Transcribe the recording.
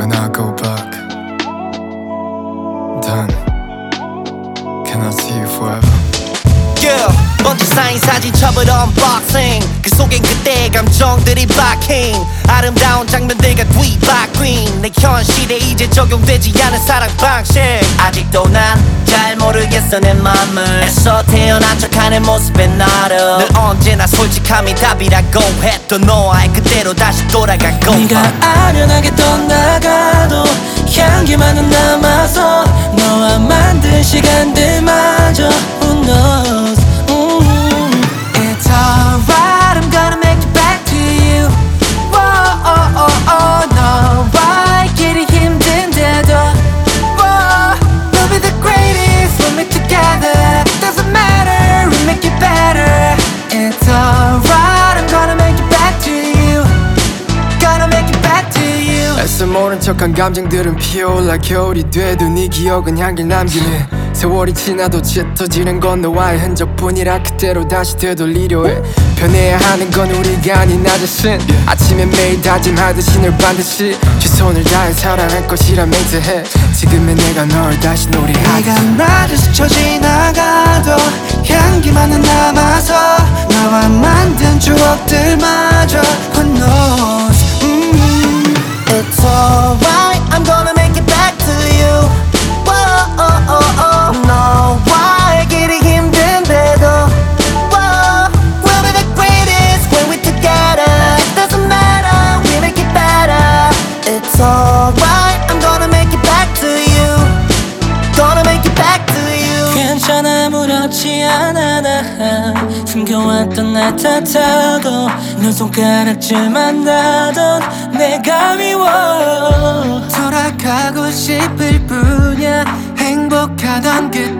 when I go back, then can I see you forever? Yeah, 먼저 쌓인 사진첩을 언박싱 그 속엔 그때의 감정들이 박힌 아름다운 장면들과 뒤바뀐 내 현실에 이제 적용되지 않은 사랑 방식 아직도 난 잘 모르겠어 내 맘을 애써 태어난 척하는 모습에 나를 늘 언제나 솔직함이 답이라고 했던 너와의 그대로 다시 돌아가고 네가 아련하게 떠나가도 향기만은 남아서 너와 만든 시간들마저 Who knows It's alright I'm gonna make it back to you Whoa, oh, oh, oh, 너와 있기를 힘든데도 Whoa, we'll be the greatest when we're together Doesn't matter, we make it better It's alright I'm gonna make it back to you Gonna make it back to you 애써 모른 척한 감정들은 피어올라 겨울이 돼도 네 기억은 향기를 남기네 세월이 지나도 짙어지는 건 너와의 흔적뿐이라 그대로 다시 되돌리려 해 변해야 하는 건 우리가 아닌 나 자신 아침에 매일 다짐하듯이 널 반드시 최선을 다해 사랑할 것이라 맹세해 지금의 내가 널 다시 노래하듯 네가 나를 스쳐 지나가도 향기만은 남아서 나와 만든 추억들마저 Who knows It's alright I'm gonna make it back to you Whoa, oh, oh, oh. 너와 알기를 힘든데도 Whoa, we'll be the greatest when we're together It doesn't matter, we make it better It's alright I'm gonna make it back to you Gonna make it back to you 괜찮아 아무렇지 않아 나 숨겨왔던 나 탓하고 넌 손가락질만 나던 내가 미워 돌아가고 싶을 뿐이야 행복하던 그때